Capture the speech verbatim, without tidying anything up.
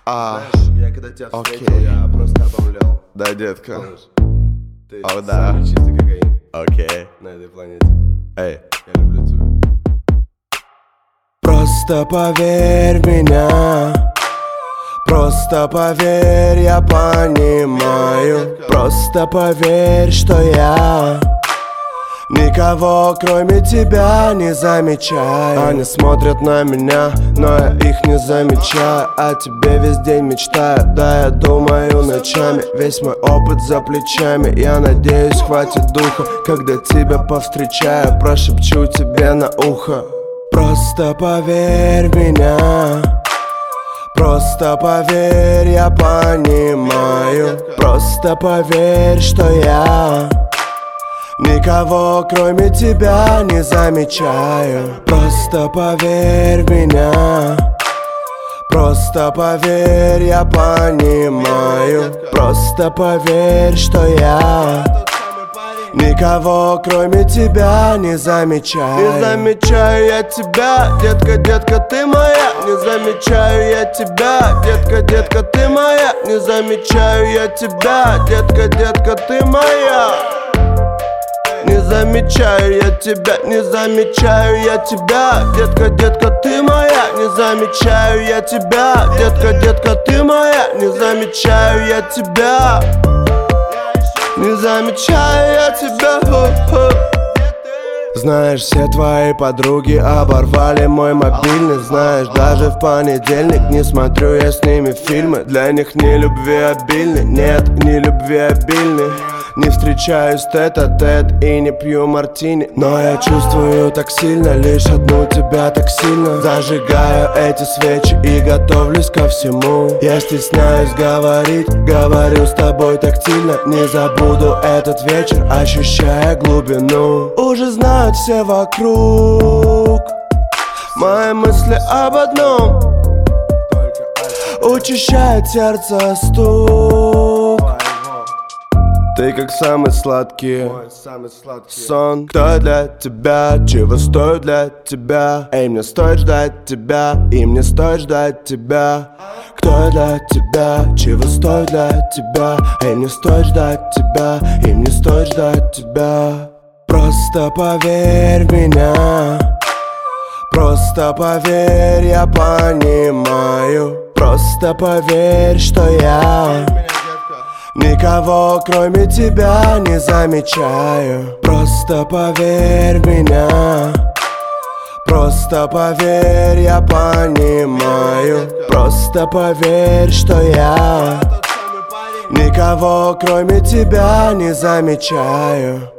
А, Знаешь, я когда тебя встретил, окей. я просто обомлел. Да, детка. Помнишь? Ты О, да. самый чистый кокаин Окей. на этой планете. Эй. Я люблю тебя. Просто поверь в меня. Просто поверь, я понимаю. Просто поверь, что я никого кроме тебя не замечаю. Они смотрят на меня, но я их не замечаю. О тебе весь день мечтаю, да, я думаю ночами. Весь мой опыт за плечами, я надеюсь, хватит духа. Когда тебя повстречаю, прошепчу тебе на ухо. Просто поверь в меня. Просто поверь, я понимаю. Просто поверь, что я никого кроме тебя не замечаю. Просто поверь в меня. Просто поверь, я понимаю. Просто поверь, что я никого кроме тебя не замечаю. Не замечаю я тебя, детка, детка, ты моя. Не замечаю я тебя, детка, детка, ты моя. Не замечаю я тебя, детка, детка, ты моя. Не замечаю я тебя, не замечаю я тебя, детка, детка, ты моя. Не замечаю я тебя, детка, детка, ты моя. Не замечаю я тебя. Не замечаю я тебя, хо-хо. Знаешь, все твои подруги оборвали мой мобильный. Знаешь, даже в понедельник не смотрю я с ними фильмы. Для них не любвеобильный, нет, не любвеобильный. Не встречаюсь тет-а-тет и не пью мартини. Но я чувствую так сильно, лишь одну тебя так сильно. Зажигаю эти свечи и готовлюсь ко всему. Я стесняюсь говорить, говорю с тобой тактильно. Не забуду этот вечер, ощущая глубину. Уже знают все вокруг мои мысли об одном. Учащает сердце стук. Ты как самый сладкий, Мой самый сладкий сон. Кто для тебя, чего стоит для тебя? Эй, мне стоит ждать тебя, и мне стоит ждать тебя. Кто для тебя, чего стоит для тебя? Эй, мне стоит ждать тебя, и мне стоит ждать тебя. Просто поверь в меня. Просто поверь, я понимаю. Просто поверь, что я никого кроме тебя не замечаю. Просто поверь в меня. Просто поверь, я понимаю. Просто поверь, что я никого кроме тебя не замечаю.